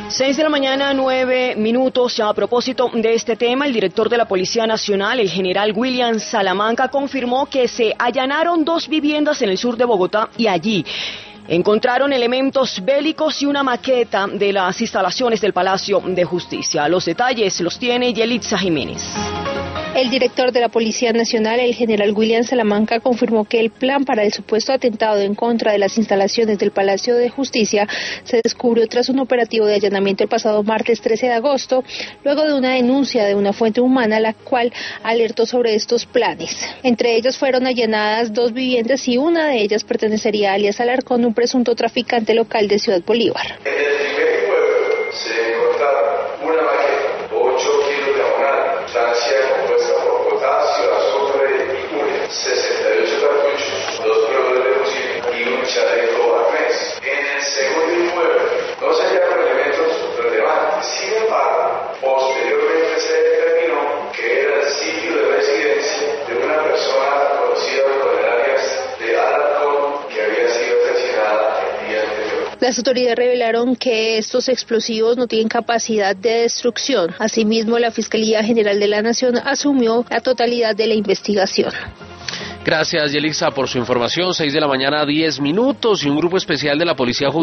6 de la mañana, 9 minutos. A propósito de este tema, el director de la Policía Nacional, el general William Salamanca, confirmó que se allanaron 2 viviendas en el sur de Bogotá y allí encontraron elementos bélicos y una maqueta de las instalaciones del Palacio de Justicia. Los detalles los tiene Yelitza Jiménez. El director de la Policía Nacional, el general William Salamanca, confirmó que el plan para el supuesto atentado en contra de las instalaciones del Palacio de Justicia se descubrió tras un operativo de allanamiento el pasado martes 13 de agosto, luego de una denuncia de una fuente humana, la cual alertó sobre estos planes. Entre ellos fueron allanadas 2 viviendas y una de ellas pertenecería a alias Alarcón, un presunto traficante local de Ciudad Bolívar. En el primer inmueble se encontraron una maqueta, 8 kilos de amonal, sustancia compuesta por potasio, azufre y urea, 68 cartuchos, 2 proveedores de fusil y un chaleco arnés. En el segundo inmueble no se hallaron elementos relevantes. Sin embargo, posteriormente se determinó que era el sitio de residencia de una persona conocida con el alias de Alarcón, que había sido asesinada el día anterior. Las autoridades revelaron que estos explosivos no tienen capacidad de destrucción. Asimismo, la Fiscalía General de la Nación asumió la totalidad de la investigación. Gracias, Yelixa, por su información. 6 de la mañana, 10 minutos, y un grupo especial de la Policía Judicial